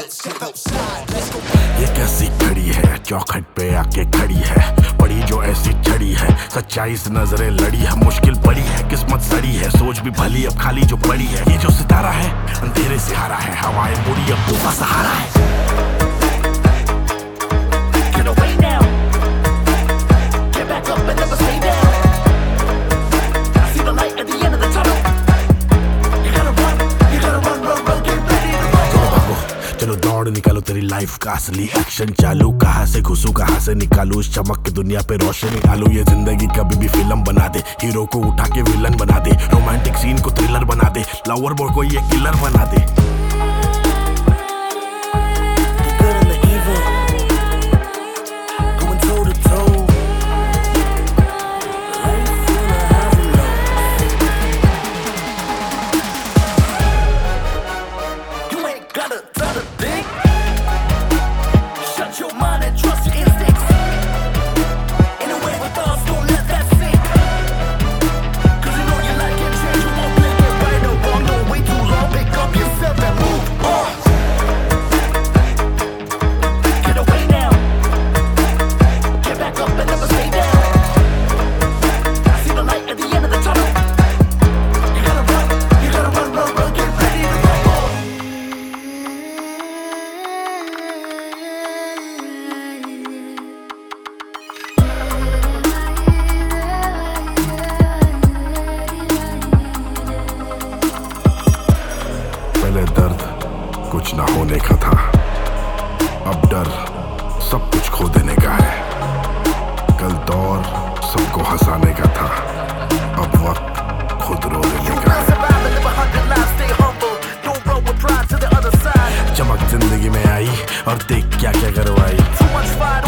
ये कैसी घड़ी है, चौखट पे आके खड़ी है, पड़ी जो ऐसी चढ़ी है, सच्चाई से नजरें लड़ी है, मुश्किल पड़ी है, किस्मत सड़ी है, सोच भी भली अब खाली जो पड़ी है, ये जो सितारा है अंधेरे से हारा है, हवाएं मुड़ी अब तूफान सहारा है। चलो दौड़ निकालो तेरी लाइफ का असली एक्शन चालू, कहाँ से घुसू कहाँ से निकालू, इस चमक के दुनिया पे रोशनी डालू, ये जिंदगी कभी भी फिल्म बना दे, हीरो को उठा के विलन बना दे, रोमांटिक सीन को थ्रिलर बना दे, लवर बॉय को ये किलर बना दे। पहले दर्द कुछ ना होने का था, अब डर सब कुछ खो देने का है, कल दौर सबको हंसाने का था, अब वक्त खुद रो देने का है। चमक जिंदगी में आई और देख क्या क्या करवाई।